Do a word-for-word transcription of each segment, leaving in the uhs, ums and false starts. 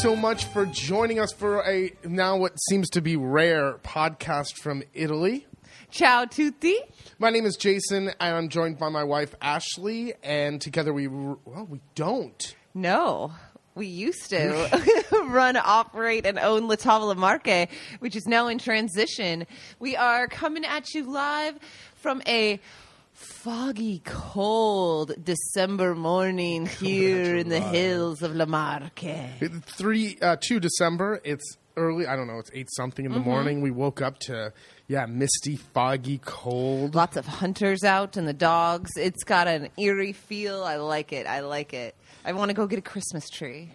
so much for joining us for a now what seems to be rare podcast from Italy. Ciao tutti. My name is Jason, and I'm joined by my wife Ashley, and together we well we don't. No, we used to run, operate, and own La Tavola Marche, which is now in transition. We are coming at you live from a foggy, cold December morning here in the hills of La Marche. Three, uh, two December. It's early. I don't know. It's eight something in the mm-hmm. morning. We woke up to yeah, misty, foggy, cold. Lots of hunters out and the dogs. It's got an eerie feel. I like it. I like it. I want to go get a Christmas tree.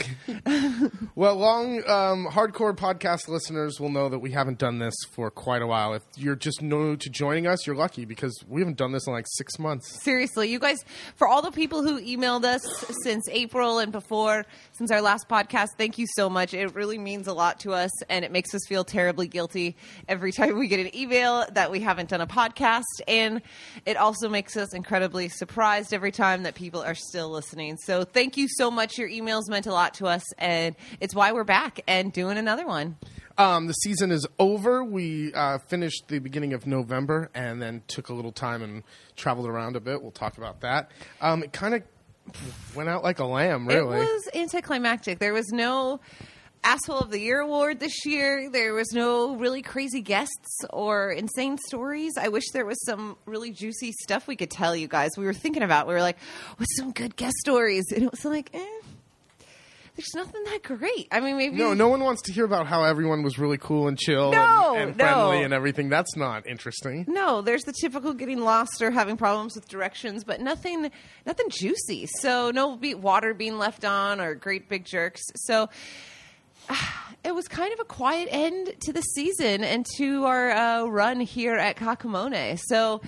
Well, long um, hardcore podcast listeners will know that we haven't done this for quite a while. If you're just new to joining us, you're lucky because we haven't done this in like six months. Seriously, you guys, for all the people who emailed us since April and before, since our last podcast, thank you so much. It really means a lot to us, and it makes us feel terribly guilty every time we get an email that we haven't done a podcast, and it also makes us incredibly surprised every time that people are still listening. So thank you so much. Your emails meant a lot to us, and it's why we're back and doing another one. Um, the season is over. We uh, finished the beginning of November and then took a little time and traveled around a bit. We'll talk about that. Um, it kind of went out like a lamb, really. It was anticlimactic. There was no Asshole of the Year award this year. There was no really crazy guests or insane stories. I wish there was some really juicy stuff we could tell you guys. We were thinking about, we were like, what's some good guest stories? And it was like, eh. There's nothing that great. I mean, maybe... No, no one wants to hear about how everyone was really cool and chill no, and, and friendly no. and everything. That's not interesting. No, there's the typical getting lost or having problems with directions, but nothing nothing juicy. So no be- water being left on or great big jerks. So uh, it was kind of a quiet end to the season and to our uh, run here at Kakamone. So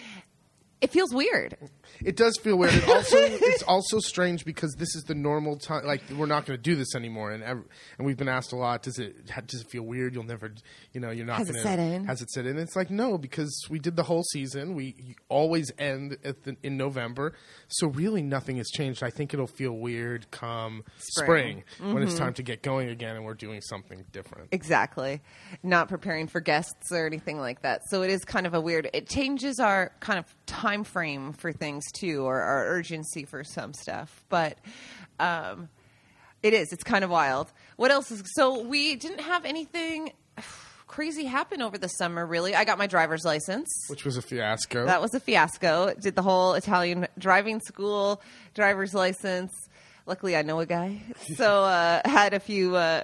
it feels weird. It does feel weird. It also, it's also strange because this is the normal time. Like, we're not going to do this anymore, and ever, and we've been asked a lot. Does it does it feel weird? You'll never, you know, you're not going to. Has it set in? Has it set in? It's like no, because we did the whole season. We always end at the, in November, so really nothing has changed. I think it'll feel weird come spring, spring mm-hmm. when it's time to get going again, and we're doing something different. Exactly, not preparing for guests or anything like that. So it is kind of a weird. It changes our kind of time frame for things too, or our urgency for some stuff, but um, it is. It's kind of wild. What else is so? We didn't have anything crazy happen over the summer, really. I got my driver's license, which was a fiasco. That was a fiasco. Did the whole Italian driving school, driver's license. Luckily, I know a guy, so uh, had a few uh,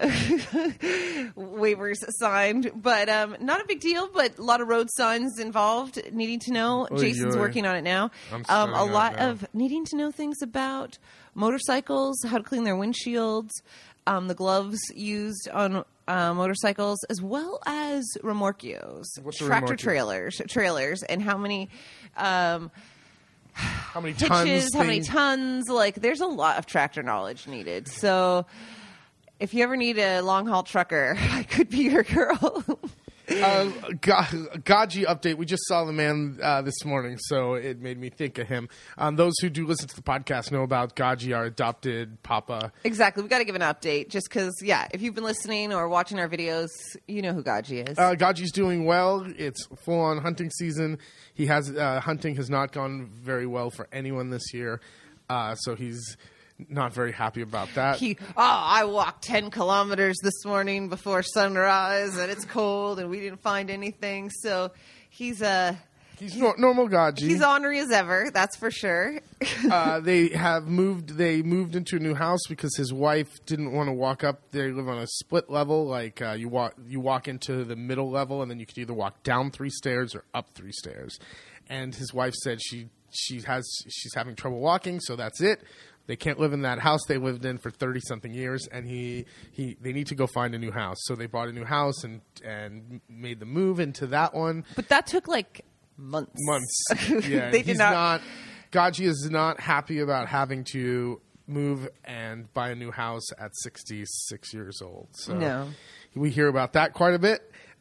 waivers signed, but um, not a big deal. But a lot of road signs involved, needing to know. Oy, Jason's oy. working on it now. I'm um, a lot now. of needing to know things about motorcycles, how to clean their windshields, um, the gloves used on uh, motorcycles, as well as remorquios, What's a tractor remorquio? trailers, trailers, and how many. Um, How many hitches, tons? how many thing- tons? Like, there's a lot of tractor knowledge needed. So, if you ever need a long haul trucker, I could be your girl. uh, Ga- Gaji update. We just saw the man uh, this morning, so it made me think of him. Um, those who do listen to the podcast know about Gaji, our adopted papa. Exactly. We got to give an update just because, yeah, if you've been listening or watching our videos, you know who Gaji is. Uh, Gaji's doing well. It's full on hunting season. He has uh, hunting has not gone very well for anyone this year, uh, so he's not very happy about that. He, oh, I walked ten kilometers this morning before sunrise, and it's cold, and we didn't find anything. So he's uh, he's no- normal Gaji. He's ornery as ever, that's for sure. uh, they have moved. They moved into a new house because his wife didn't want to walk up. They live on a split level. Like uh, you walk, you walk into the middle level, and then you could either walk down three stairs or up three stairs. And his wife said she she has she's having trouble walking, so that's it. They can't live in that house they lived in for thirty something years, and he, he they need to go find a new house. So they bought a new house and and made the move into that one. But that took like months. Months. Yeah, they he's did not. not. Gaji is not happy about having to move and buy a new house at sixty-six years old. So no. we hear about that quite a bit.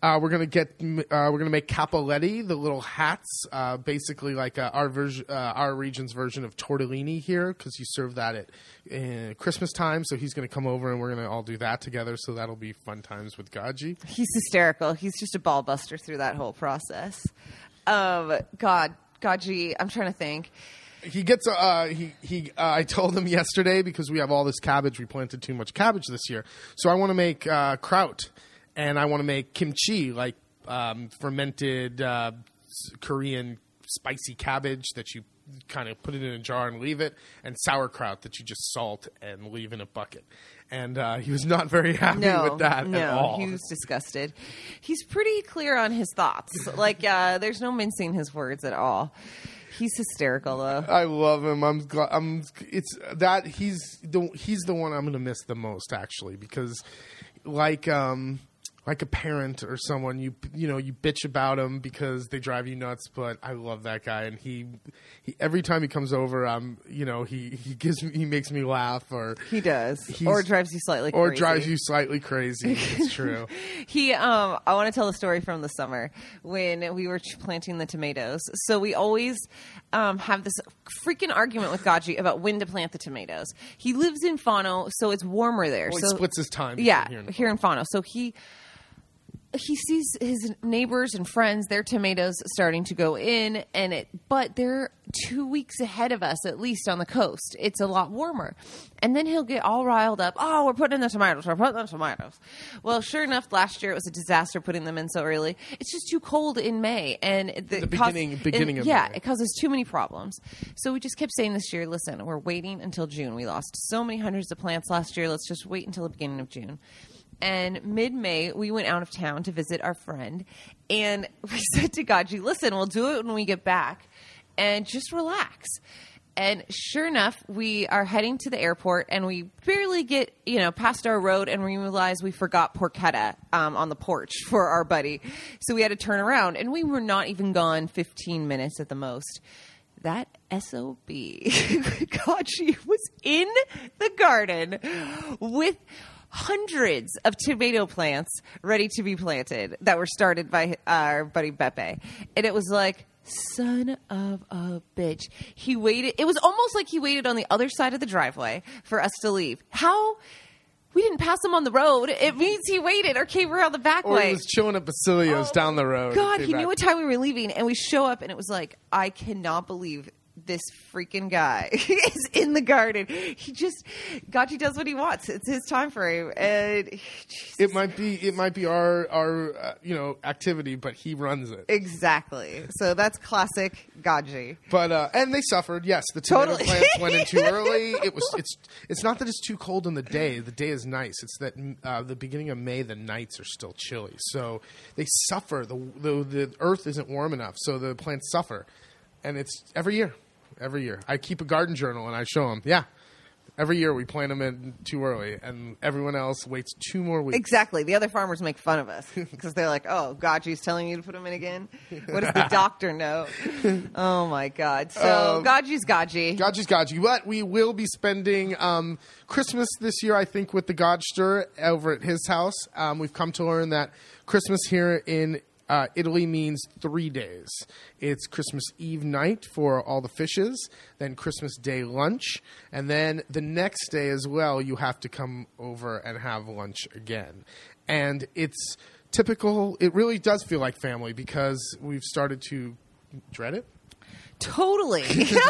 Uh, we're gonna get. Uh, we're gonna make cappelletti, the little hats, uh, basically like uh, our version, uh, our region's version of tortellini here, because you serve that at uh, Christmas time. So he's gonna come over and we're gonna all do that together. So that'll be fun times with Gaji. He's hysterical. He's just a ball buster through that whole process. Um, God, Gaji, I'm trying to think. He gets. Uh, he he. Uh, I told him yesterday because we have all this cabbage. We planted too much cabbage this year, so I want to make uh, kraut. And I want to make kimchi, like um, fermented uh, Korean spicy cabbage that you kind of put it in a jar and leave it, and sauerkraut that you just salt and leave in a bucket. And uh, he was not very happy no, with that no, at all. He was disgusted. He's pretty clear on his thoughts. Like, uh, there's no mincing his words at all. He's hysterical, though. I love him. I'm. Glad, I'm. It's that he's the he's the one I'm going to miss the most, actually, because like. Um, Like a parent or someone, you you know, you bitch about him because they drive you nuts. But I love that guy, and he, he every time he comes over, um, you know, he, he gives me, he makes me laugh, or he does, or drives you slightly, or crazy. drives you slightly crazy. It's true. he, um, I want to tell a story from the summer when we were planting the tomatoes. So we always um, have this freaking argument with Gaji about when to plant the tomatoes. He lives in Fano, so it's warmer there. Well, so he splits his time. Yeah, here in, here in Fano. So he. He sees his neighbors and friends, their tomatoes starting to go in, and it, but they're two weeks ahead of us, at least on the coast. It's a lot warmer. And then he'll get all riled up. Oh, we're putting in the tomatoes. We're putting in the tomatoes. Well, sure enough, last year it was a disaster putting them in so early. It's just too cold in May. And the, the beginning, cause, beginning and, of yeah, May. it causes too many problems. So we just kept saying this year, listen, we're waiting until June. We lost so many hundreds of plants last year. Let's just wait until the beginning of June. And mid-May, we went out of town to visit our friend. And we said to Gaji, listen, we'll do it when we get back. And just relax. And sure enough, we are heading to the airport. And we barely get, you know, past our road. And we realize we forgot porchetta um, on the porch for our buddy. So we had to turn around. And we were not even gone fifteen minutes at the most. That S O B, Gaji was in the garden with hundreds of tomato plants ready to be planted that were started by our buddy Beppe. And it was like, son of a bitch. He waited. It was almost like he waited on the other side of the driveway for us to leave. How? We didn't pass him on the road. It means he waited or came around the back or way. Or he was chilling at Basilio's oh, down the road. God, he back. knew what time we were leaving. And we show up and it was like, I cannot believe this freaking guy is in the garden. He just, Gaji does what he wants. It's his time frame, and Jesus. it might be it might be our our uh, you know activity, but he runs it exactly. So that's classic Gaji. But uh, and they suffered. Yes, the tomato totally. plants went in too early. It was it's it's not that it's too cold in the day. The day is nice. It's that uh, the beginning of May, the nights are still chilly, so they suffer. The the the earth isn't warm enough, so the plants suffer, and it's every year. Every year. I keep a garden journal and I show them. Yeah. Every year we plant them in too early and everyone else waits two more weeks. Exactly. The other farmers make fun of us because they're like, oh, Gaji's telling you to put them in again? What does the doctor know? Oh, my God. So um, Gaji's Gaji. Gaji's Gaji. But we will be spending um, Christmas this year, I think, with the Godster over at his house. Um, we've come to learn that Christmas here in Uh, Italy means three days. It's Christmas Eve night for all the fishes, then Christmas Day lunch, and then the next day as well, you have to come over and have lunch again. And it's typical. It really does feel like family because we've started to dread it. Totally.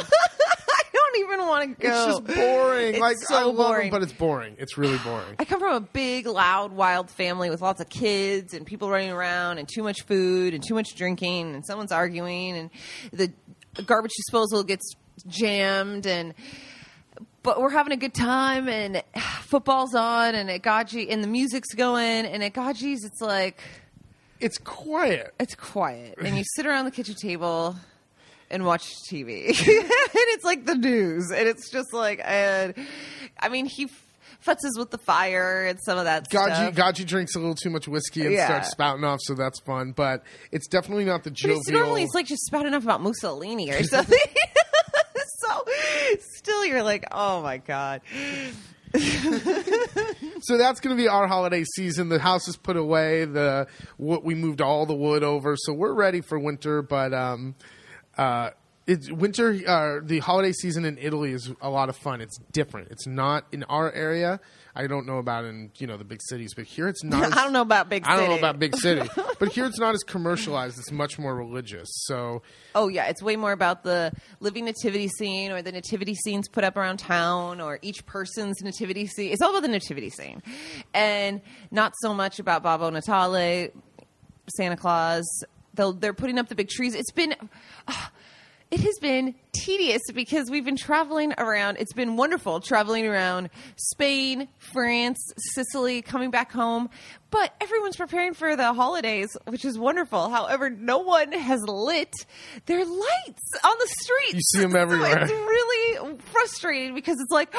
I don't even want to go. It's just boring. It's like so I love boring. it, but it's boring. It's really boring. I come from a big, loud, wild family with lots of kids and people running around and too much food and too much drinking and someone's arguing and the garbage disposal gets jammed and but we're having a good time and football's on and at Gaji and the music's going and at Gaji's it's like it's quiet. It's quiet and you sit around the kitchen table and watch T V. And it's like the news. And it's just like, and, I mean, he futzes with the fire and some of that Gaji, stuff. Gaji drinks a little too much whiskey and Yeah. starts spouting off, so that's fun. But it's definitely not the But jovial. it's normally it's like just spouting off about Mussolini or something. So still you're like, oh my God. So that's going to be our holiday season. The house is put away. The what we moved all the wood over, so we're ready for winter. But um, uh, it's winter. Uh, the holiday season in Italy is a lot of fun. It's different. It's not in our area. I don't know about in you know the big cities, but here it's not. As, I don't know about big. I city. don't know about big city, but here it's not as commercialized. It's much more religious. So. Oh yeah, it's way more about the living nativity scene or the nativity scenes put up around town or each person's nativity scene. It's all about the nativity scene, and not so much about Babbo Natale, Santa Claus. They'll, they're putting up the big trees. It's been. Uh, It has been tedious because we've been traveling around. It's been wonderful traveling around Spain, France, Sicily, coming back home. But everyone's preparing for the holidays, which is wonderful. However, no one has lit their lights on the streets. You see them everywhere. So it's really frustrating because it's like,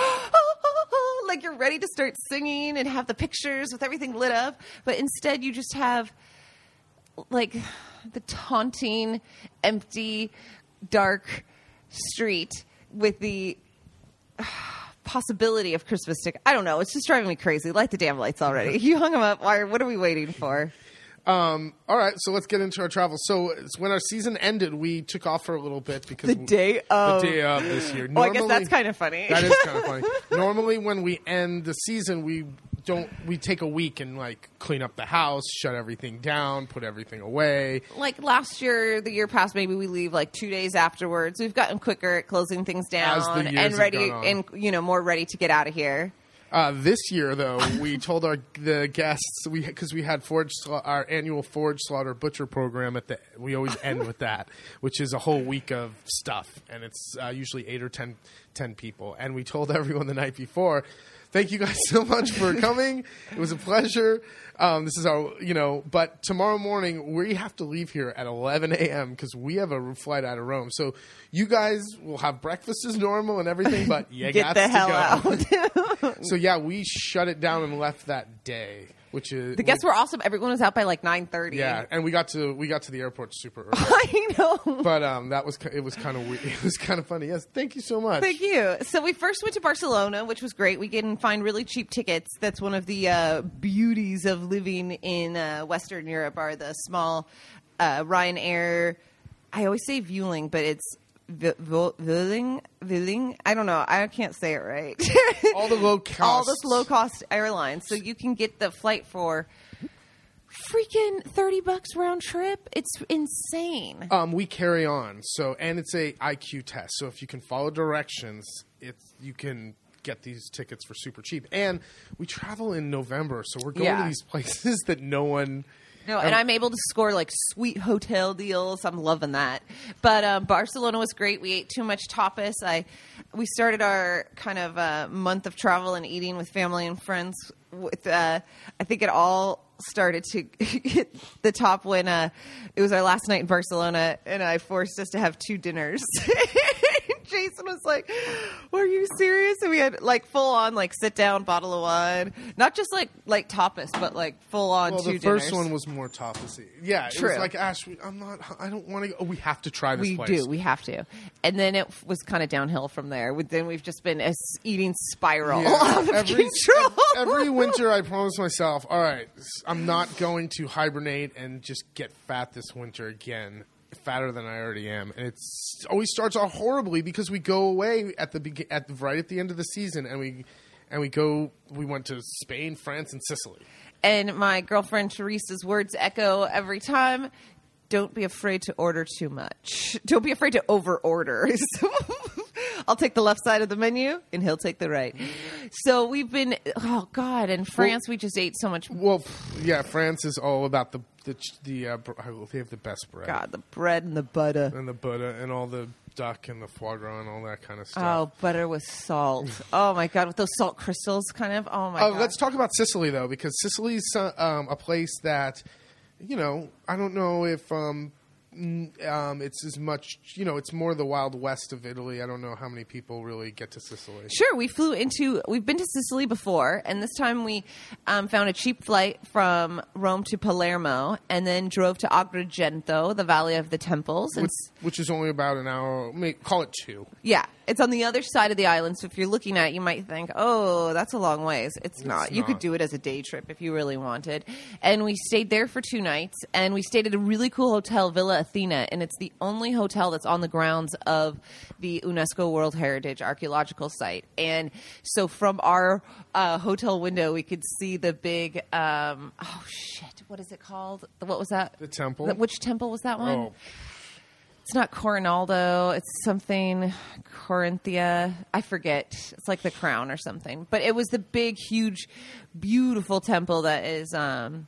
like you're ready to start singing and have the pictures with everything lit up. But instead, you just have like the taunting, empty, dark street with the uh, possibility of Christmas stick. I don't know. It's just driving me crazy. Light the damn lights already. You hung them up. Why? What are we waiting for? Um, all right, so let's get into our travel. So when our season ended, we took off for a little bit because The day of. the day of this year. Oh, I guess that's kind of funny. That is kind of funny. Normally, when we end the season, we don't we take a week and like clean up the house, shut everything down, put everything away. Like last year, the year past, maybe we leave like two days afterwards. We've gotten quicker at closing things down As the years and have ready gone on. and you know more ready to get out of here. Uh, this year, though, we told our the guests we because we had forage sla- our annual forage slaughter butcher program at the we always end with that, which is a whole week of stuff, and it's uh, usually eight or ten, ten people. And we told everyone the night before, thank you guys so much for coming. It was a pleasure. Um, this is our, you know, but tomorrow morning we have to leave here at eleven a.m. because we have a flight out of Rome. So you guys will have breakfast as normal and everything, but you Get got the to hell go. out. So yeah, we shut it down and left that day, which is The guests were awesome. Everyone was out by like nine thirty. yeah, and we got to we got to the airport super early. I know. But um, that was ki- it was kind of weird. It was kind of funny. Yes, thank you so much. Thank you. So we first went to Barcelona, which was great. We can find really cheap tickets. That's one of the uh, beauties of living in uh, Western Europe are the small uh, Ryanair. I always say Vueling, but it's v- v- Vueling. Vueling. I don't know. I can't say it right. All the low cost, All this low cost airlines, so you can get the flight for freaking thirty bucks round trip. It's insane. Um, we carry on. So and it's a I Q test. So if you can follow directions, it's you can get these tickets for super cheap. And we travel in November, so we're going Yeah. to these places that no one. No, and I'm able to score like sweet hotel deals. I'm loving that. But um, Barcelona was great. We ate too much tapas. I we started our kind of uh, month of travel and eating with family and friends. With uh, I think it all started to hit the top when uh, it was our last night in Barcelona, and I forced us to have two dinners. Jason was like, "Are you serious?" And we had like full on like sit down bottle of wine, not just like like tapas, but like full on Well, two the dinners. first one was more tapasy. Yeah, it True. was like Ash. we- I'm not. I don't want to go. Oh, we have to try this We place. do. We have to. And then it was kind of downhill from there. We- Then we've just been a s- eating spiral Yeah. out of every, control. every winter, I promise myself, all right, I'm not going to hibernate and just get fat this winter again, fatter than I already am. And it's always starts off horribly because we go away at the begin, at the, right at the end of the season, and we and we go. We went to Spain, France, and Sicily. And my girlfriend Teresa's words echo every time. Don't be afraid to order too much. Don't be afraid to over order. I'll take the left side of the menu and he'll take the right. So we've been, oh God, in France we just ate so much. Well, yeah, France is all about the the the. Uh, br- they have the best bread. God, the bread and the butter. And the butter and all the duck and the foie gras and all that kind of stuff. Oh, butter with salt. Oh my God, with those salt crystals kind of. Oh my Uh, God. let's talk about Sicily, though, because Sicily's uh, um, a place that, you know, I don't know if um, n- um, it's as much, you know, it's more the Wild West of Italy. I don't know how many people really get to Sicily. Sure, we flew into. We've been to Sicily before, and this time we um, found a cheap flight from Rome to Palermo, and then drove to Agrigento, the Valley of the Temples, and Which, which is only about an hour, may, call it two. yeah, It's on the other side of the island, so if you're looking at it, you might think, oh, that's a long ways. It's, it's not. not. You could do it as a day trip if you really wanted. And we stayed there for two nights, and we stayed at a really cool hotel, Villa Athena, and it's the only hotel that's on the grounds of the UNESCO World Heritage Archaeological Site. And so from our uh, hotel window, we could see the big, um, oh, shit, what is it called? What was that? The temple. The, which temple was that one? Oh. It's not Coronaldo. It's something Corinthia. I forget. It's like the crown or something. But it was the big, huge, beautiful temple that is um,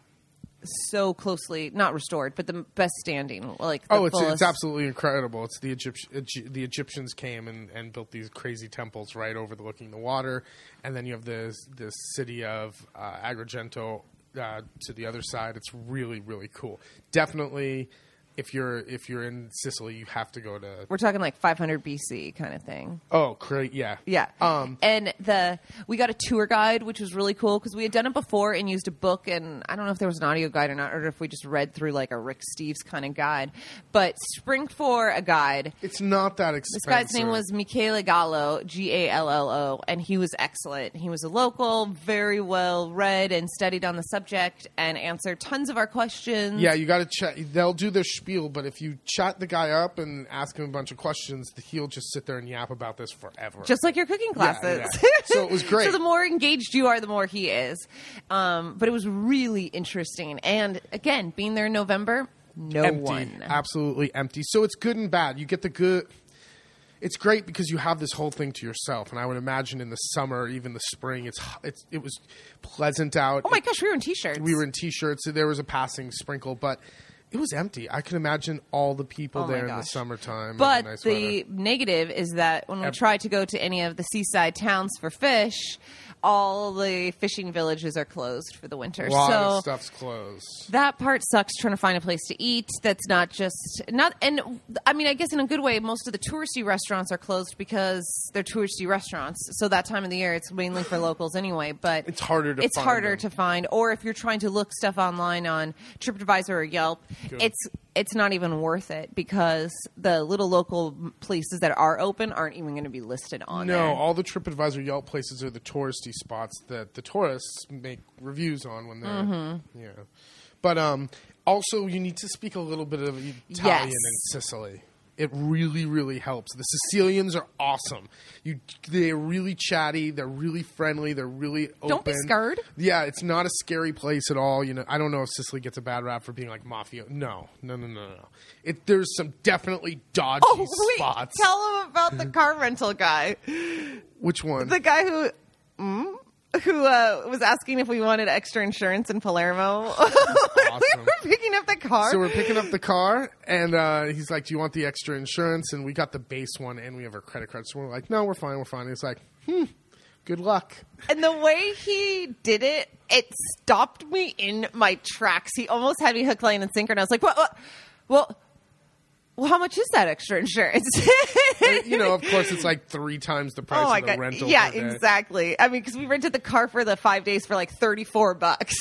so closely not restored, but the best standing. Like the oh, it's fullest. it's absolutely incredible. It's the Egypt, Egy- the Egyptians came and, and built these crazy temples right overlooking the water, and then you have this this city of uh, Agrigento uh, to the other side. It's really really cool. Definitely. If you're if you're in Sicily, you have to go to. We're talking like five hundred B C kind of thing. Oh, great! Yeah, yeah. Um, and the we got a tour guide, which was really cool because we had done it before and used a book, and I don't know if there was an audio guide or not, or if we just read through like a Rick Steves kind of guide. But spring for a guide. It's not that expensive. This guy's name was Michele Gallo, G A L L O, and he was excellent. He was a local, very well read and studied on the subject, and answered tons of our questions. Yeah, you got to check. They'll do their spiel, but if you chat the guy up and ask him a bunch of questions, he'll just sit there and yap about this forever. Just like your cooking classes. Yeah, yeah. So it was great. So the more engaged you are, the more he is. Um, but it was really interesting. And again, being there in November, no empty. one. Absolutely empty. So it's good and bad. You get the good. It's great because you have this whole thing to yourself, and I would imagine in the summer, even the spring, it's, it's it was pleasant out. Oh my gosh, we were in t-shirts. We were in t-shirts. So there was a passing sprinkle, but it was empty. I can imagine all the people oh there in the summertime. But nice the weather. negative is that when we Ev- try to go to any of the seaside towns for fish, all the fishing villages are closed for the winter. A lot so of stuff's closed. That part sucks, trying to find a place to eat that's not just not and I mean I guess in a good way most of the touristy restaurants are closed because they're touristy restaurants, so that time of the year it's mainly for locals anyway, but it's harder to it's find harder them. to find, or if you're trying to look stuff online on TripAdvisor or Yelp, Good. it's it's not even worth it because the little local places that are open aren't even going to be listed on no, there. all the TripAdvisor Yelp places are the touristy spots that the tourists make reviews on when they're, Mm-hmm. yeah. But um, also, you need to speak a little bit of Italian Yes. in Sicily. It really, really helps. The Sicilians are awesome. You, they're really chatty. They're really friendly. They're really open. Don't be scared. Yeah, it's not a scary place at all. You know, I don't know if Sicily gets a bad rap for being like mafia. No, no, no, no, no. It, there's some definitely dodgy Oh, wait, spots. tell them about the car rental guy. Which one? The guy who mm, who uh, was asking if we wanted extra insurance in Palermo. Awesome. We were picking up the car. So we're picking up the car, and uh, he's like, "Do you want the extra insurance?" And we got the base one, and we have our credit card. So we're like, "No, we're fine, we're fine." And he's like, "Hmm, good luck." And the way he did it, it stopped me in my tracks. He almost had me hook, line, and sinker. And I was like, "What? what? Well, well, how much is that extra insurance?" And, you know, of course, it's like three times the price Oh my of the god! rental. Yeah, per day. exactly. I mean, because we rented the car for the five days for like thirty-four bucks.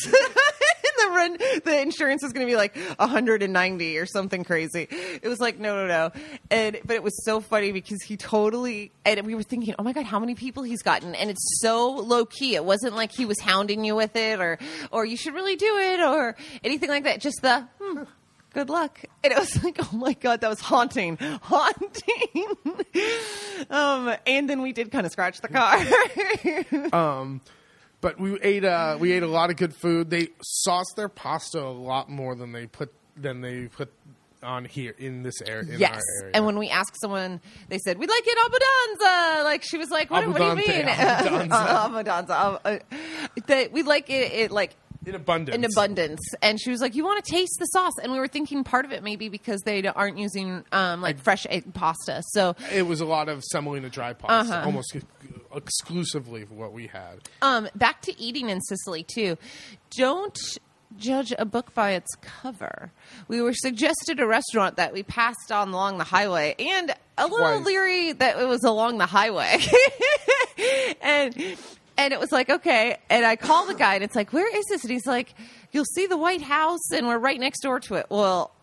The rent, the insurance was going to be like one hundred ninety or something crazy. It was like, no, no, no. And, but it was so funny because he totally, and we were thinking, oh my God, how many people he's gotten. And it's so low key. It wasn't like he was hounding you with it or, or you should really do it or anything like that. Just the, hmm, good luck. And it was like, oh my God, that was haunting, haunting. um, and then we did kind of scratch the car. Um, but we ate uh, we ate a lot of good food. They sauce their pasta a lot more than they put than they put on here in this area. In Yes. our area. And when we asked someone, they said, we'd like it abbondanza. Like, she was like, what, what do you Abbondante, mean? abbondanza. Uh, abbondanza. Uh, uh, that we like it, it like in abundance. in abundance. And she was like, you want to taste the sauce? And we were thinking part of it maybe because they aren't using um, like fresh egg pasta. So It was a lot of semolina dry pasta, Uh-huh. almost exclusively what we had. um, back to eating in Sicily too. Don't judge a book by its cover. We were suggested a restaurant that we passed on along the highway, and a little Twice. leery that it was along the highway. and and it was like, okay. And I call the guy, and it's like, where is this? And he's like, you'll see the White House, and we're right next door to it. Well,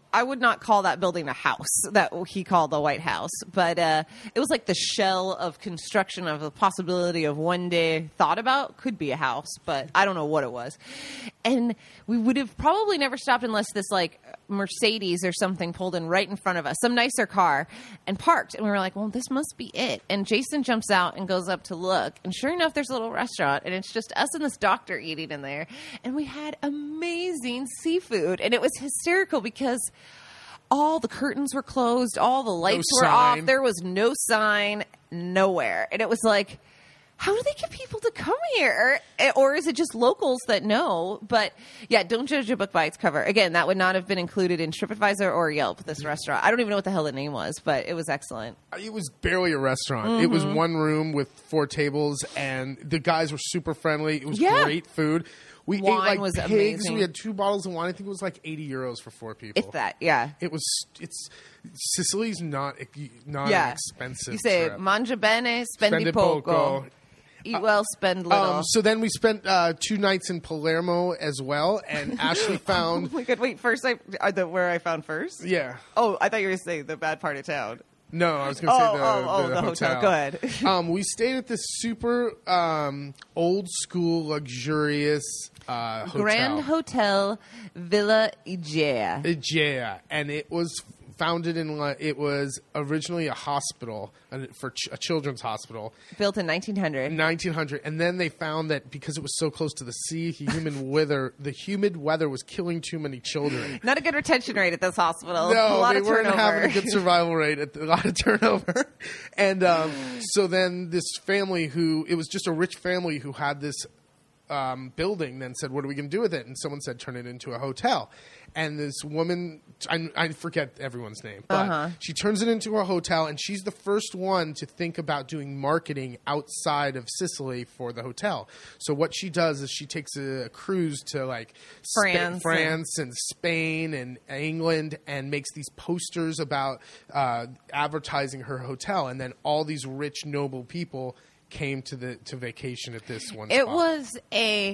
I would not call that building a house that he called the White House, but uh, it was like the shell of construction of the possibility of one day thought about could be a house, but I don't know what it was. And we would have probably never stopped unless this like Mercedes or something pulled in right in front of us, some nicer car, and parked. And we were like, well, this must be it. And Jason jumps out and goes up to look. And sure enough, there's a little restaurant, and it's just us and this doctor eating in there. And we had amazing seafood. And it was hysterical because all the curtains were closed, all the lights No were sign. off. There was no sign, nowhere. And it was like, how do they get people to come here? Or is it just locals that know? But yeah, don't judge a book by its cover. Again, that would not have been included in TripAdvisor or Yelp, this restaurant. I don't even know what the hell the name was, but it was excellent. It was barely a restaurant. Mm-hmm. It was one room with four tables, and the guys were super friendly. It was Yeah. great food. We Wine ate like was pigs. amazing. We had two bottles of wine. I think it was like eighty euros for four people. If that, yeah. It was. It's Sicily's not not Yeah. an expensive. You say, trip. mangia bene, spendi Spend poco. poco. Eat well, spend little. Um, so then we spent uh, two nights in Palermo as well, and Ashley Oh found. my god! Wait, first I uh, the where I found first. Yeah. Oh, I thought you were saying the bad part of town. No, I was going to Oh, say the, oh, oh, the, the hotel. hotel. Go ahead. um, we stayed at this super um, old school, luxurious uh, hotel. Grand Hotel Villa Igea. Yeah, and it was founded in. like, It was originally a hospital uh, for ch- a children's hospital, Built in nineteen hundred. in nineteen hundred, and then they found that because it was so close to the sea, humid weather, the humid weather was killing too many children. Not a good retention rate at this hospital. No, a lot they of weren't turnover. having a good survival rate. At a lot of turnover, and um, so then this family who it was just a rich family who had this um, building. Then said, "What are we going to do with it?" And someone said, "Turn it into a hotel." And this woman, I, I forget everyone's name, but Uh-huh. she turns it into a hotel, and she's the first one to think about doing marketing outside of Sicily for the hotel. So what she does is she takes a, cruise to like Spa- France. France and Spain and England, and makes these posters about uh, advertising her hotel, and then all these rich noble people came to the to vacation at this one. It spot. was a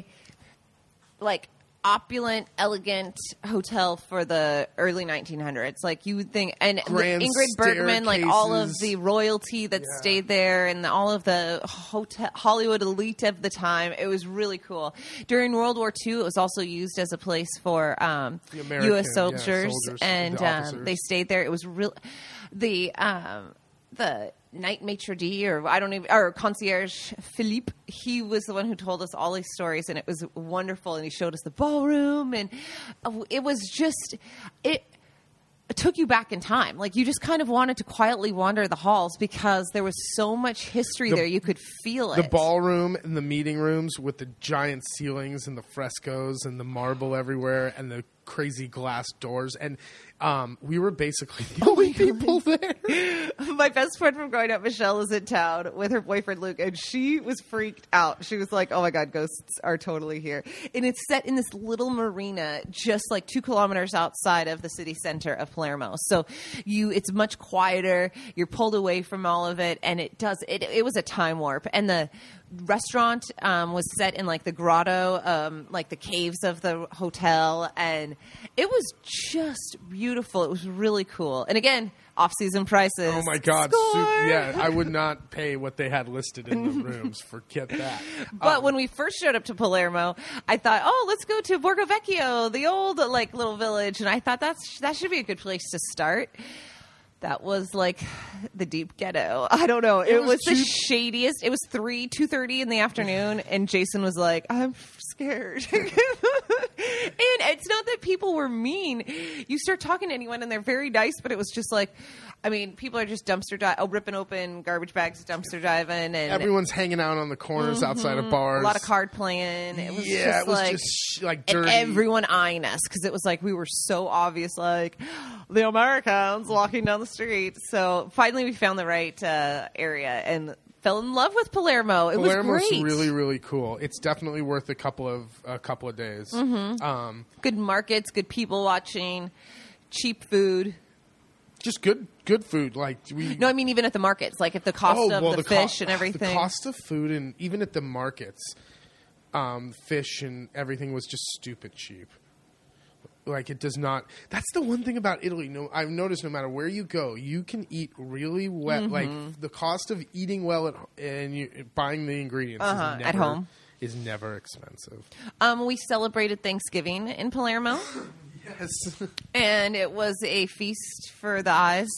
like opulent, elegant hotel for the early nineteen hundreds. Like you would think, and Grand Ingrid Bergman, like all of staircases. the royalty that Yeah. stayed there, and all of the hotel, Hollywood elite of the time. It was really cool. During World War Two, it was also used as a place for um, The American, U S yeah, soldiers, soldiers, and the um, officers. they stayed there. It was real. The um, the night maitre d' or I don't even or concierge Philippe, he was the one who told us all these stories, and it was wonderful. And he showed us the ballroom, and uh, it was just it. It took you back in time. Like you just kind of wanted to quietly wander the halls because there was so much history The- there. You could feel the it. ballroom and the meeting rooms with the giant ceilings and the frescoes and the marble everywhere and the crazy glass doors, and um, we were basically the only people there. My best friend from growing up, Michelle, is in town with her boyfriend Luke, and she was freaked out. She was like, "Oh my god, ghosts are totally here!" And it's set in this little marina, just like two kilometers outside of the city center of Palermo. So you, it's much quieter. You're pulled away from all of it, and it does. It, it was a time warp, and the restaurant um, was set in like the grotto, um, like the caves of the hotel, and it was just beautiful. It was really cool. And again, off-season prices. Oh my god! Score! Super, yeah, I would not pay what they had listed in the rooms. Forget that. But Um, when we first showed up to Palermo, I thought, oh, let's go to Borgo Vecchio, the old like little village, and I thought that's that should be a good place to start. That was like the deep ghetto. I don't know. It, It was, was the cheap. shadiest. It was three two thirty in the afternoon, and Jason was like, "I'm scared." And it's not that people were mean. You start talking to anyone, and they're very nice, but it was just like, I mean, people are just dumpster di- oh, ripping open garbage bags, dumpster diving, and everyone's hanging out on the corners outside of bars. a lot of card playing. It was yeah, just it was like, just sh- like and dirty. everyone eyeing us because it was like we were so obvious, like the Americans walking down the street. So finally, we found the right uh, area and fell in love with Palermo. It Palermo's was great. really, really cool. It's definitely worth a couple of a couple of days. Mm-hmm. Um, Good markets, good people watching, cheap food. just good, good food. Like we. No, I mean even at the markets, like at the cost oh, of well, the, co- fish and everything. The cost of food and even at the markets, um, fish and everything was just stupid cheap. Like it does not. That's the one thing about Italy. No, I've noticed no matter where you go, you can eat really well. Mm-hmm. Like the cost of eating well at, and you, buying the ingredients Uh-huh, is never, at home. is never expensive. Um, we celebrated Thanksgiving in Palermo. Yes. And it was a feast for the eyes.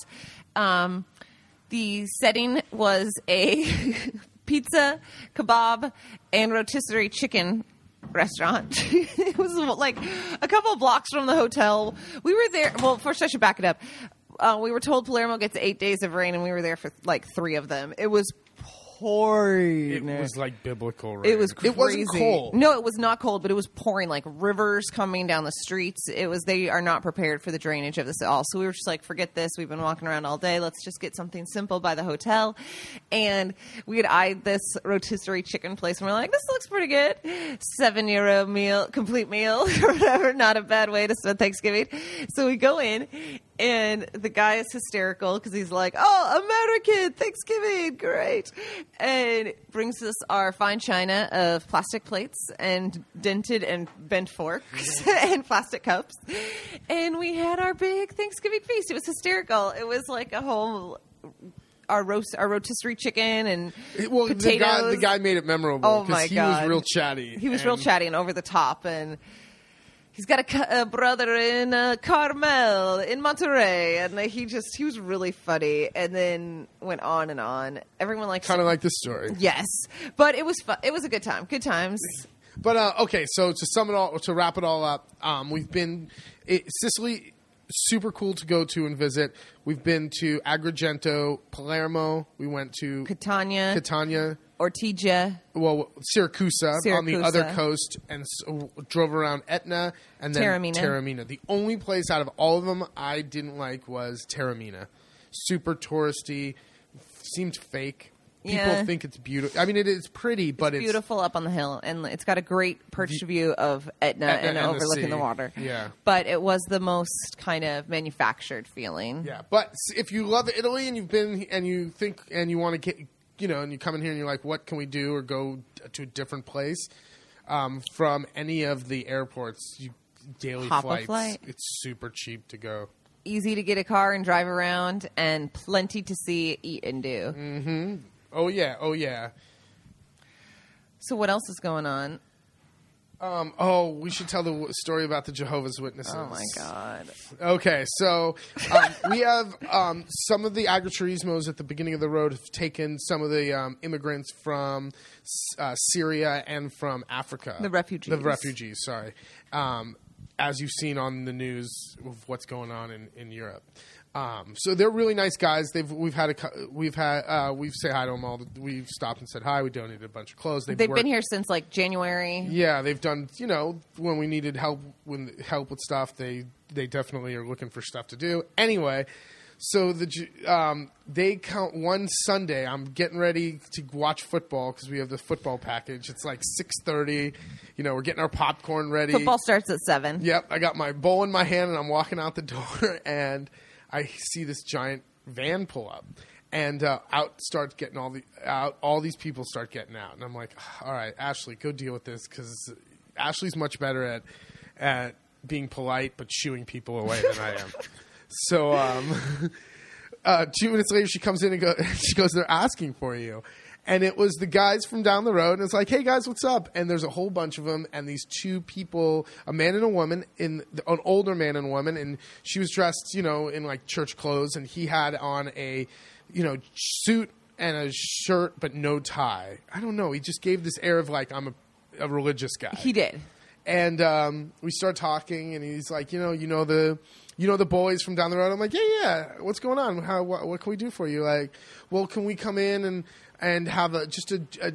Um, the setting was a pizza, kebab, and rotisserie chicken restaurant. It was like a couple of blocks from the hotel. We were there. Well, first I should back it up. Uh, we were told Palermo gets eight days of rain, and we were there for like three of them. It was pouring. It was like biblical rain. It was crazy. It wasn't cold. No, it was not cold, but it was pouring like rivers coming down the streets. It was. They are not prepared for the drainage of this at all. So we were just like, forget this. We've been walking around all day. Let's just get something simple by the hotel. And we had eyed this rotisserie chicken place, and we're like, this looks pretty good. Seven euro meal, complete meal, or whatever. Not a bad way to spend Thanksgiving. So we go in. And the guy is hysterical because he's like, oh, American Thanksgiving, great. And brings us our fine china of plastic plates and dented and bent forks and plastic cups. And we had our big Thanksgiving feast. It was hysterical. It was like a whole... Our roast, our rotisserie chicken and well, potatoes. The guy, the guy made it memorable. Oh my he god, was real chatty. He was and... real chatty and over the top, and he's got a, a brother in uh, Carmel in Monterey, and he just he was really funny. And then went on and on. Everyone likes kind of like this story. Yes, but it was fun. It was a good time. Good times. But uh, okay, so to sum it all, to wrap it all up, um, we've been it, Sicily. Super cool to go to and visit. We've been to Agrigento, Palermo. We went to Catania, Catania, Ortigia, well, Siracusa, Siracusa. on the other coast, and so drove around Etna and then Taormina. Taormina. The only place out of all of them I didn't like was Taormina. Super touristy, seemed fake. People Yeah. think it's beautiful. I mean, it is pretty, but it's, beautiful up on the hill, and it's got a great perched view of Etna, Etna and, and the overlooking sea. the water. Yeah. But it was the most kind of manufactured feeling. Yeah, but if you love Italy and you've been and you think and you want to get, you know, and you come in here and you're like, what can we do, or go to a different place, um, from any of the airports, you, daily Hop a flights, flight. it's super cheap to go. Easy to get a car and drive around, and plenty to see, eat, and do. Mm-hmm. Oh yeah, oh yeah. So what else is going on? Um, oh, we should tell the w- story about the Jehovah's Witnesses. Oh my God! Okay, so um, we have um, some of the agriturismos at the beginning of the road have taken some of the um, immigrants from uh, Syria and from Africa. The refugees. The refugees, sorry. Um, as you've seen on the news of what's going on in, in Europe. Um, so they're really nice guys. They've we've had a we've had uh, we've say hi to them all. We've stopped and said hi. We donated a bunch of clothes. They've, They've worked, been here since like January. Yeah, they've done. You know, when we needed help when help with stuff, they they definitely are looking for stuff to do. Anyway, so the um, they count one Sunday. I'm getting ready to watch football because we have the football package. It's like six thirty. You know, we're getting our popcorn ready. Football starts at seven. Yep, I got my bowl in my hand and I'm walking out the door and I see this giant van pull up, and uh, out starts getting all the out. All these people start getting out, and I'm like, "All right, Ashley, go deal with this," because Ashley's much better at at being polite but shooing people away than I am. So, um, uh, two minutes later, she comes in and go, she goes, "They're asking for you." And it was the guys from down the road, and it's like, "Hey guys, what's up?" And there's a whole bunch of them, and these two people, a man and a woman, in an older man and woman, and she was dressed, you know, in like church clothes, and he had on a, you know, suit and a shirt but no tie. I don't know. He just gave this air of like I'm a, a religious guy. He did. And um, we start talking, and he's like, you know, you know the, you know the boys from down the road. I'm like, yeah, yeah. What's going on? How what, what can we do for you? Like, well, can we come in and and have a just a, a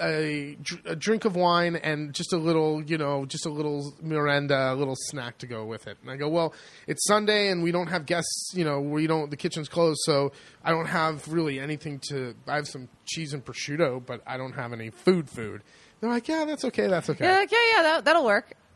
a a drink of wine and just a little, you know, just a little Miranda, a little snack to go with it. And I go, well, it's Sunday and we don't have guests, you know, we don't, the kitchen's closed, so I don't have really anything to. I have some cheese and prosciutto, but I don't have any food. Food. They're like, yeah, that's okay, that's okay. Yeah, like, yeah, yeah, that, that'll work.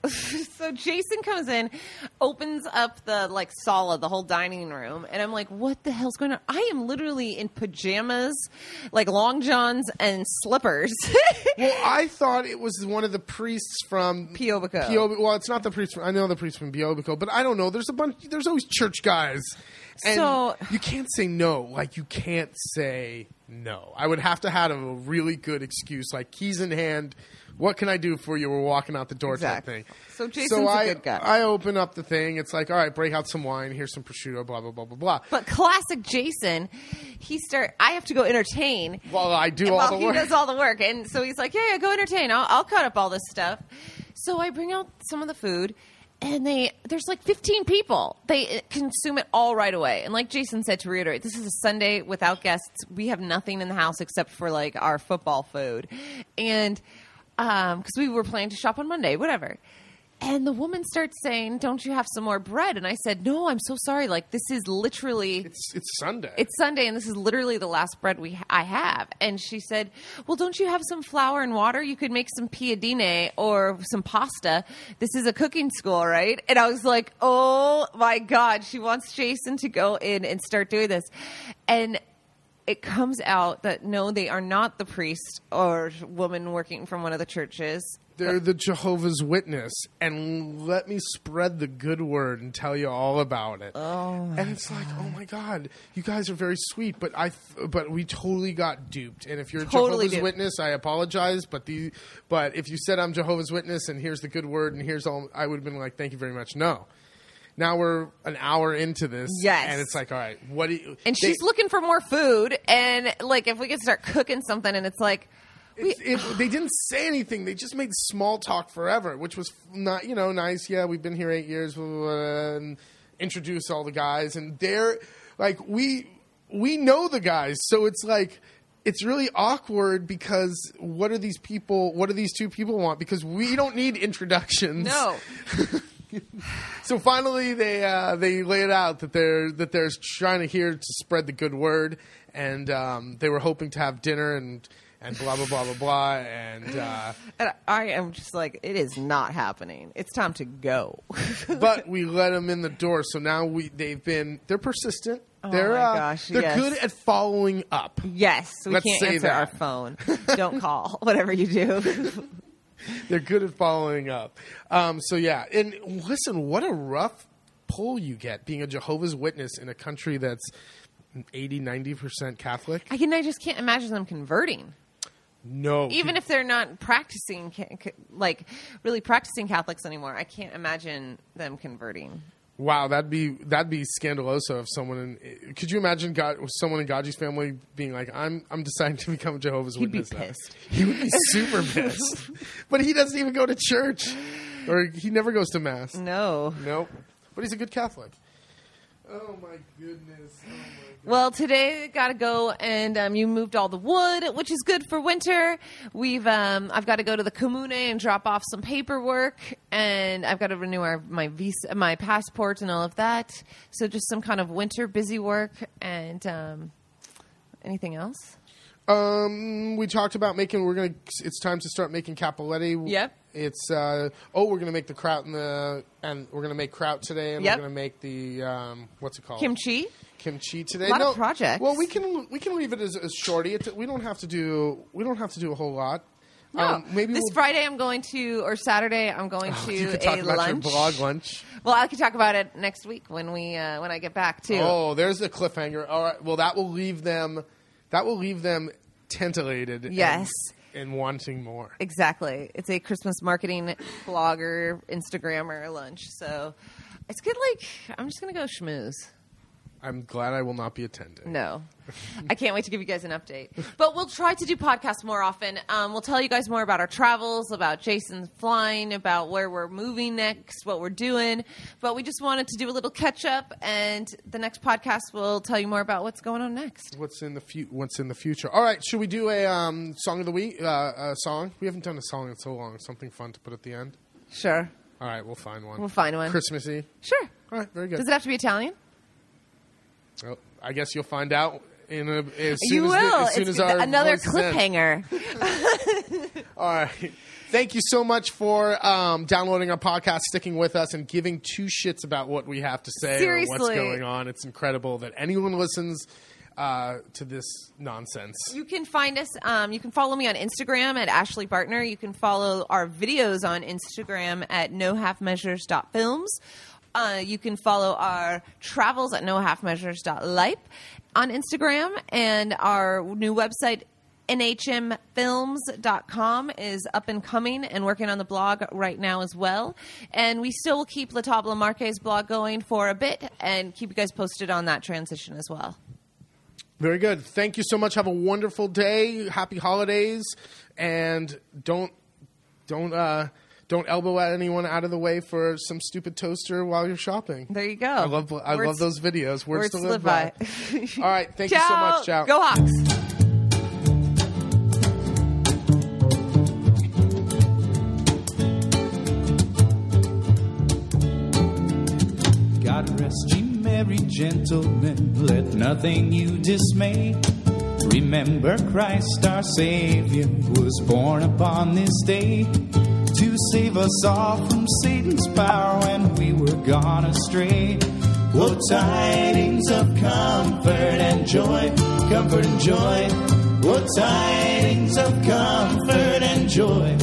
So Jason comes in, opens up the like sala, the whole dining room, and I'm like, what the hell's going on? I am literally in pajamas, like long johns and slippers. Well, I thought it was one of the priests from Piobico. Piobico. Well, it's not the priest. From, I know the priest from Piobico, but I don't know. There's a bunch. There's always church guys, and So- you can't say no. Like you can't say no. I would have to have a really good excuse, like keys in hand. What can I do for you? We're walking out the door Exactly. type thing. So Jason's so a I, good guy. I open up the thing. It's like, all right, break out some wine. Here's some prosciutto. Blah blah blah blah blah. But classic Jason, he start. I have to go entertain. Well, I do all Well, the he work. does all the work, and so he's like, "Yeah, yeah, go entertain. I'll, I'll cut up all this stuff." So I bring out some of the food, and they there's like fifteen people. They consume it all right away. And like Jason said, to reiterate, this is a Sunday without guests. We have nothing in the house except for like our football food, and um, because we were planning to shop on Monday, whatever. And the woman starts saying, "Don't you have some more bread?" And I said, "No, I'm so sorry. Like this is literally It's it's Sunday. it's Sunday, and this is literally the last bread we I have." And she said, "Well, don't you have some flour and water? You could make some piadine or some pasta. This is a cooking school, right?" And I was like, "Oh my God, she wants Jason to go in and start doing this." And it comes out that no, they are not the priest or woman working from one of the churches. They're the Jehovah's Witness, and let me spread the good word and tell you all about it. Oh, and it's like, oh my God, you guys are very sweet, but I, th- but we totally got duped. And if you're a Totally Jehovah's duped. Witness, I apologize. But the, but if you said I'm Jehovah's Witness and here's the good word and here's all, I would have been like, thank you very much. No. Now we're an hour into this, Yes. and it's like, all right, what do you? And they- she's looking for more food, and like if we could start cooking something, and it's like. It's, it, they didn't say anything. They just made small talk forever, which was not, you know, nice. Yeah, we've been here eight years, blah, blah, blah, and introduce all the guys, and they're like, we we know the guys, so it's like it's really awkward because what are these people? What do these two people want? Because we don't need introductions. No. So finally, they uh, they lay it out that they're that they're trying to here to spread the good word, and um, they were hoping to have dinner and. And blah blah blah blah blah, and uh, And I am just like, it is not happening. It's time to go. but we let them in the door, so now we they've been they're persistent. Oh they're my uh, gosh, they're yes. good at following up. Yes, we Let's can't say answer our that. phone. Don't call. Whatever you do. They're good at following up. Um, so yeah, and listen, what a rough pull you get being a Jehovah's Witness in a country that's eighty, ninety percent Catholic. I can. I just can't imagine them converting. No, Even if they're not practicing, ca- ca- like really practicing Catholics anymore, I can't imagine them converting. wow, that'd be that'd be scandaloso if someone. In, could you imagine God, someone in Gaji's family being like, "I'm I'm deciding to become a Jehovah's He'd be Witness." now." pissed. He would be super pissed. But he doesn't even go to church, or he never goes to mass. No. Nope. But he's a good Catholic. Oh my goodness. Oh my goodness. Well, today got to go, and um, you moved all the wood, which is good for winter. We've um, I've got to go to the Comune and drop off some paperwork, and I've got to renew our, my visa, my passport, and all of that. So just some kind of winter busy work, and um, anything else? Um, we talked about making. We're gonna. It's time to start making cappelletti. Yep. It's uh oh, we're gonna make the kraut and the and we're gonna make kraut today, and Yep. we're gonna make the um what's it called Kimchi. kimchi today. A lot no, of projects. Well, we can we can leave it as, as shorty. It, we don't have to do we don't have to do a whole lot. No, Um, maybe this we'll, Friday I'm going to, or Saturday I'm going Oh, to you could talk a about lunch. your blog lunch. Well, I can talk about it next week when we uh, when I get back too. Oh, there's the cliffhanger. All right. Well, that will leave them. That will leave them titillated. Yes. And, and wanting more. Exactly. It's a Christmas marketing blogger, Instagrammer lunch. So it's good. Like, I'm just going to go schmooze. I'm glad I will not be attending. No. I can't wait to give you guys an update. But we'll try to do podcasts more often. Um, we'll tell you guys more about our travels, about Jason's flying, about where we're moving next, what we're doing. But we just wanted to do a little catch up, and the next podcast will tell you more about what's going on next. What's in the fu- What's in the future? All right. Should we do a um, song of the week? Uh, a song? We haven't done a song in so long. Something fun to put at the end. Sure. All right. We'll find one. We'll find one. Christmassy. Sure. All right. Very good. Does it have to be Italian? Well, I guess you'll find out in a, as soon You as will. The, as soon it's as our another voices end. cliffhanger. All right. Thank you so much for um, downloading our podcast, sticking with us, and giving two shits about what we have to say Seriously. or what's going on. It's incredible that anyone listens uh, to this nonsense. You can find us. Um, you can follow me on Instagram at Ashley Bartner. You can follow our videos on Instagram at no half measures dot films. Uh, you can follow our travels at no half measures dot life on Instagram, and our new website N H M films dot com is up and coming and working on the blog right now as well. And we still will keep La Tabla Marque's blog going for a bit and keep you guys posted on that transition as well. Very good. Thank you so much. Have a wonderful day. Happy holidays. And don't don't uh, don't elbow at anyone out of the way for some stupid toaster while you're shopping. There you go. I love I Words- love those videos. Words, Words to to live live by. by. All right. Thank Ciao. you so much. Ciao. Go Hawks. God rest ye merry gentlemen, let nothing you dismay. Remember Christ our Savior was born upon this day to save us all from Satan's power when we were gone astray. Oh, tidings of comfort and joy, comfort and joy. Oh, tidings of comfort and joy.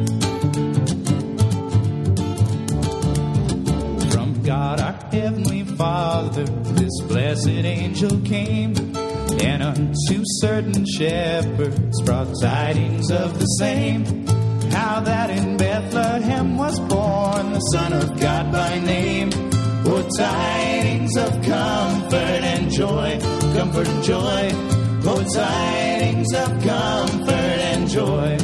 God, our heavenly Father, this blessed angel came, and unto certain shepherds brought tidings of the same, how that in Bethlehem was born the Son of God by name. Oh, tidings of comfort and joy, comfort and joy. Oh, tidings of comfort and joy.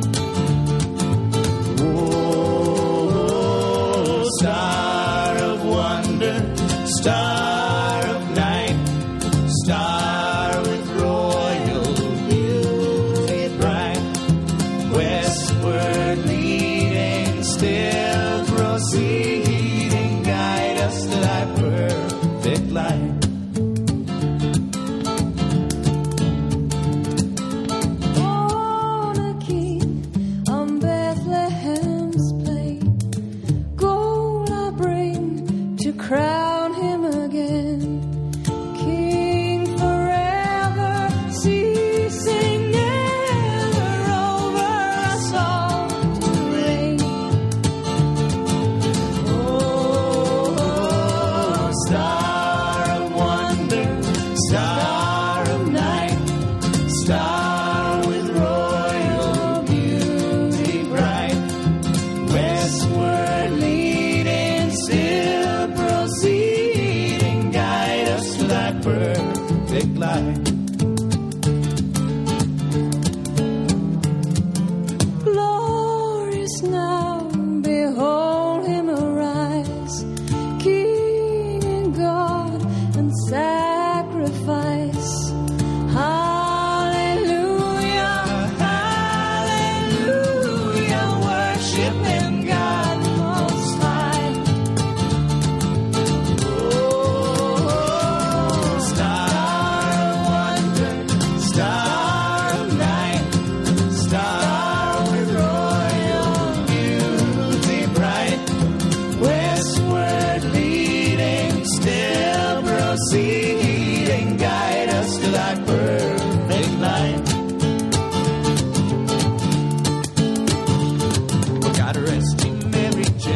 Oh, star. Star of night, star with royal beauty bright, westward leading, still proceeding, guide us to thy perfect light. Born a king on Bethlehem's plain, gold I bring to crown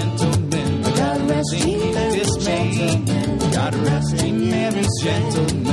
God rest ye merry gentlemen.